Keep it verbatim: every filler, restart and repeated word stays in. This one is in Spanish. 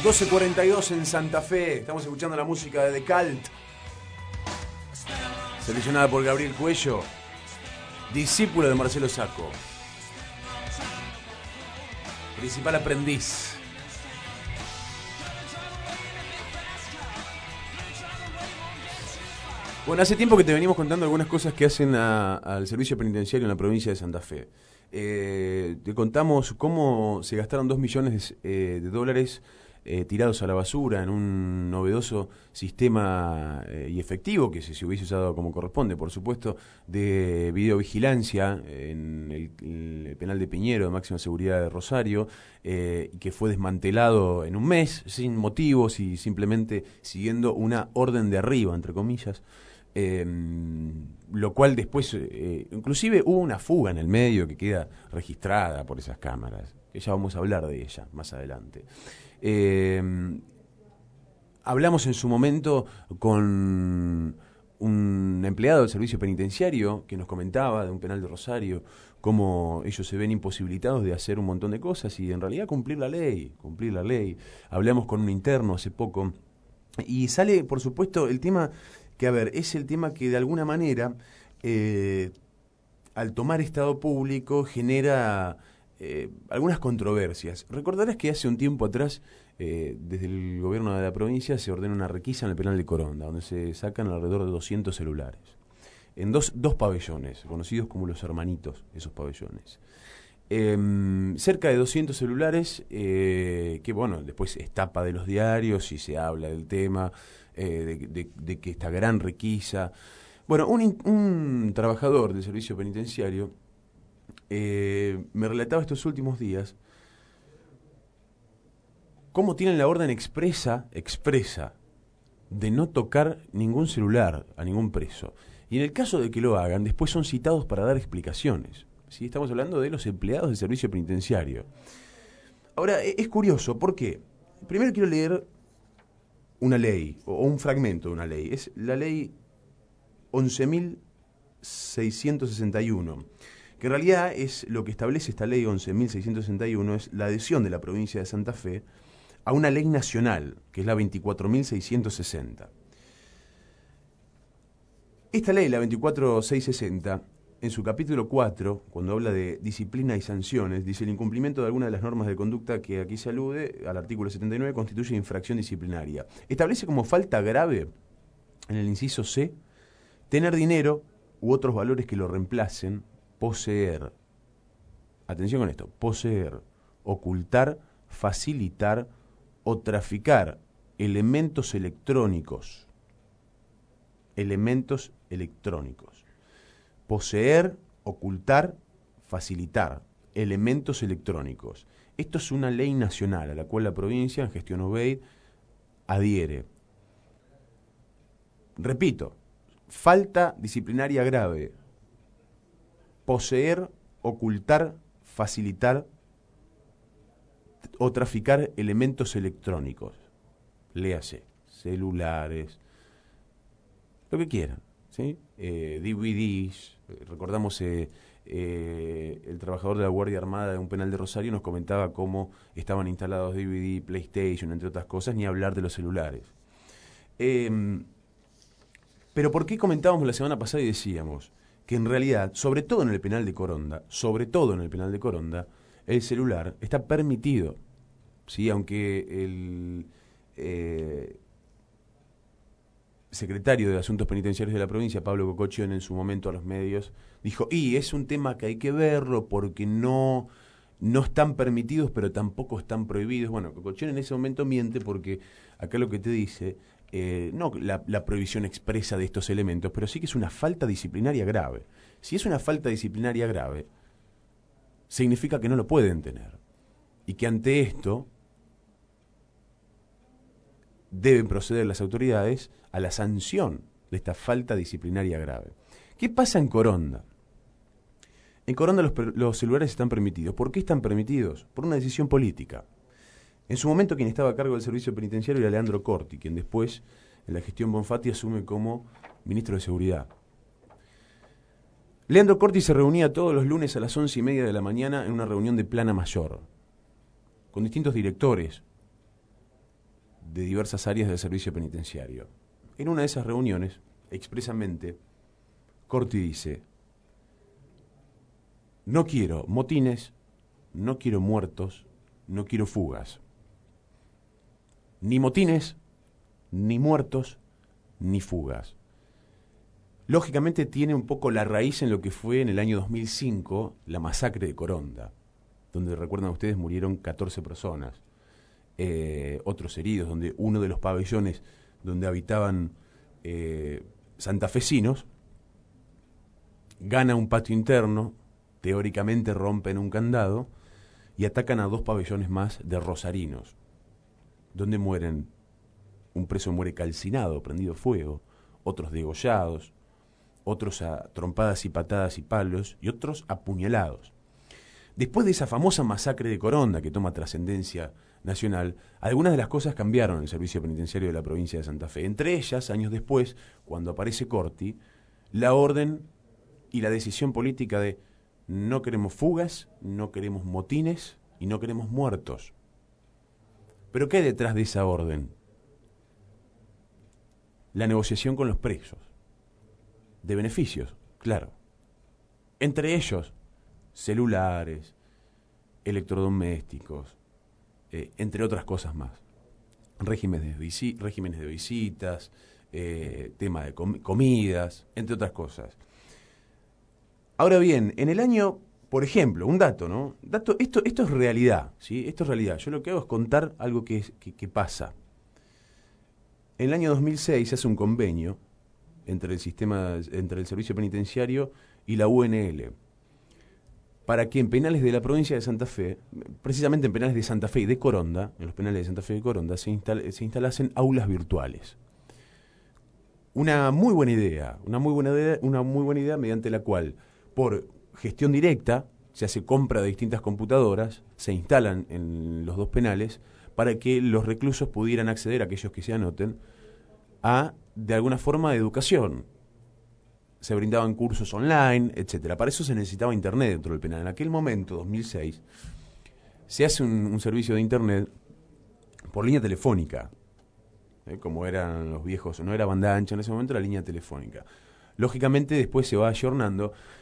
doce cuarenta y dos en Santa Fe. Estamos escuchando la música de The Cult, seleccionada por Gabriel Cuello, discípulo de Marcelo Sacco, principal aprendiz. Bueno, hace tiempo que te venimos contando algunas cosas que hacen a, al servicio penitenciario en la provincia de Santa Fe. Eh, te contamos cómo se gastaron dos millones eh, de dólares eh, tirados a la basura en un novedoso sistema eh, y efectivo, que si se hubiese usado como corresponde, por supuesto, de videovigilancia en el, el penal de Piñero de máxima seguridad de Rosario, eh, que fue desmantelado en un mes, sin motivos y simplemente siguiendo una orden de arriba, entre comillas. Eh, lo cual después, eh, inclusive hubo una fuga en el medio que queda registrada por esas cámaras, que ya vamos a hablar de ella más adelante. Eh, hablamos en su momento con un empleado del servicio penitenciario que nos comentaba de un penal de Rosario cómo ellos se ven imposibilitados de hacer un montón de cosas y en realidad cumplir la ley, cumplir la ley. Hablamos con un interno hace poco y sale, por supuesto, el tema que, a ver, es el tema que de alguna manera, eh, al tomar estado público, genera eh, algunas controversias. Recordarás que hace un tiempo atrás, eh, desde el gobierno de la provincia, se ordena una requisa en el penal de Coronda, donde se sacan alrededor de doscientos celulares, en dos, dos pabellones, conocidos como los hermanitos, esos pabellones. Eh, cerca de doscientos celulares, eh, que bueno, después es tapa de los diarios y se habla del tema, eh, de, de, de que esta gran requisa. Bueno, un, un trabajador del servicio penitenciario eh, me relataba estos últimos días cómo tienen la orden expresa, expresa, de no tocar ningún celular a ningún preso. Y en el caso de que lo hagan, después son citados para dar explicaciones. ¿Sí? Estamos hablando de los empleados del servicio penitenciario. Ahora, es curioso, ¿por qué? Primero quiero leer una ley, o un fragmento de una ley. Es la ley once mil seiscientos sesenta y uno, que en realidad es lo que establece esta ley once mil seiscientos sesenta y uno, es la adhesión de la provincia de Santa Fe a una ley nacional, que es la veinticuatro mil seiscientos sesenta. Esta ley, la veinticuatro mil seiscientos sesenta, en su capítulo cuatro, cuando habla de disciplina y sanciones, dice: el incumplimiento de alguna de las normas de conducta que aquí se alude, al artículo setenta y nueve, constituye infracción disciplinaria. Establece como falta grave, en el inciso C, tener dinero u otros valores que lo reemplacen, poseer, atención con esto, poseer, ocultar, facilitar o traficar elementos electrónicos, elementos electrónicos. Poseer, ocultar, facilitar elementos electrónicos. Esto es una ley nacional a la cual la provincia, en gestión Obeid, adhiere. Repito, falta disciplinaria grave. Poseer, ocultar, facilitar o traficar elementos electrónicos. Léase, celulares, lo que quieran, ¿sí? Eh, D V Ds, eh, recordamos eh, eh, el trabajador de la Guardia Armada de un penal de Rosario nos comentaba cómo estaban instalados D V D, PlayStation, entre otras cosas, ni hablar de los celulares. Eh, pero ¿por qué comentábamos la semana pasada y decíamos que en realidad, sobre todo en el penal de Coronda, sobre todo en el penal de Coronda, el celular está permitido, ¿sí? Aunque el eh, secretario de Asuntos Penitenciarios de la provincia, Pablo Cocochion, en su momento a los medios, dijo, y es un tema que hay que verlo porque no, no están permitidos, pero tampoco están prohibidos. Bueno, Cocochion en ese momento miente porque acá lo que te dice, eh, no la, la prohibición expresa de estos elementos, pero sí que es una falta disciplinaria grave. Si es una falta disciplinaria grave, significa que no lo pueden tener. Y que ante esto deben proceder las autoridades a la sanción de esta falta disciplinaria grave. ¿Qué pasa en Coronda? En Coronda los, los celulares están permitidos. ¿Por qué están permitidos? Por una decisión política. En su momento quien estaba a cargo del servicio penitenciario era Leandro Corti, quien después, en la gestión Bonfatti, asume como ministro de Seguridad. Leandro Corti se reunía todos los lunes a las once y media de la mañana en una reunión de plana mayor, con distintos directores de diversas áreas del servicio penitenciario. En una de esas reuniones, expresamente, Corti dice: no quiero motines, no quiero muertos, no quiero fugas. Ni motines, ni muertos, ni fugas. Lógicamente tiene un poco la raíz en lo que fue en el año dos mil cinco la masacre de Coronda, donde, recuerdan ustedes, murieron catorce personas, eh, otros heridos, donde uno de los pabellones donde habitaban eh, santafesinos gana un patio interno, teóricamente rompen un candado y atacan a dos pabellones más de rosarinos, donde mueren, un preso muere calcinado, prendido fuego, otros degollados, otros a trompadas y patadas y palos, y otros apuñalados. Después de esa famosa masacre de Coronda, que toma trascendencia nacional, algunas de las cosas cambiaron en el servicio penitenciario de la provincia de Santa Fe. Entre ellas, años después, cuando aparece Corti, la orden y la decisión política de no queremos fugas, no queremos motines y no queremos muertos. ¿Pero qué hay detrás de esa orden? La negociación con los presos, de beneficios, claro. Entre ellos, celulares, electrodomésticos, eh, entre otras cosas más. Regímenes de, visi- regímenes de visitas, eh, tema de com- comidas, entre otras cosas. Ahora bien, en el año, por ejemplo, un dato, ¿no? Dato, esto, esto es realidad, ¿sí? Esto es realidad. Yo lo que hago es contar algo que, es, que, que pasa. En el año dos mil seis se hace un convenio entre el sistema, entre el servicio penitenciario y la U N L, para que en penales de la provincia de Santa Fe, precisamente en penales de Santa Fe y de Coronda, en los penales de Santa Fe y de Coronda, se, instal, se instalasen aulas virtuales. Una muy buena idea, una muy buena idea, una muy buena idea mediante la cual, por gestión directa, se hace compra de distintas computadoras, se instalan en los dos penales para que los reclusos pudieran acceder, aquellos que se anoten, a, de alguna forma, de educación. Se brindaban cursos online, etcétera. Para eso se necesitaba internet dentro del penal. En aquel momento, dos mil seis, se hace un, un servicio de internet por línea telefónica, ¿eh? Como eran los viejos, no era banda ancha en ese momento, era línea telefónica. Lógicamente después se va ayornando